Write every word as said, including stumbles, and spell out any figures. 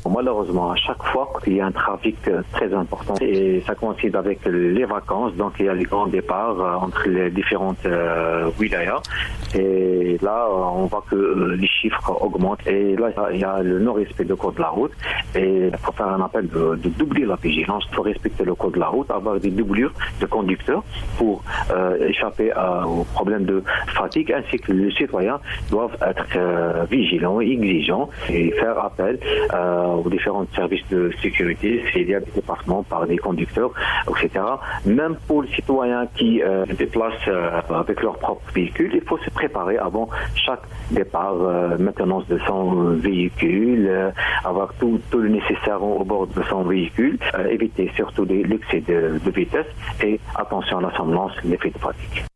Malheureusement, à chaque fois, il y a un trafic très important et ça coïncide avec les vacances, donc il y a les grands départs entre les différentes euh, wilayas. Et là, on voit que les chiffres augmentent. Et là, il y a le non-respect du code de la route. Et il faut faire un appel de, de doubler la vigilance. Il faut respecter le code de la route, avoir des doublures de conducteurs pour euh, échapper à, aux problèmes de fatigue, ainsi que les citoyens doivent être euh, vigilants, exigeants et faire appel euh, aux différents services de sécurité s'il y a des dépassements par des conducteurs, et cetera. Même pour les citoyens qui euh, se déplacent euh, avec leur propre véhicule, il faut se préparer avant chaque départ, euh, maintenance de son véhicule, euh, avoir tout, tout le nécessaire au bord de son véhicule, euh, éviter surtout l'excès de, de vitesse et attention à la somnolence, l'effet de fatigue.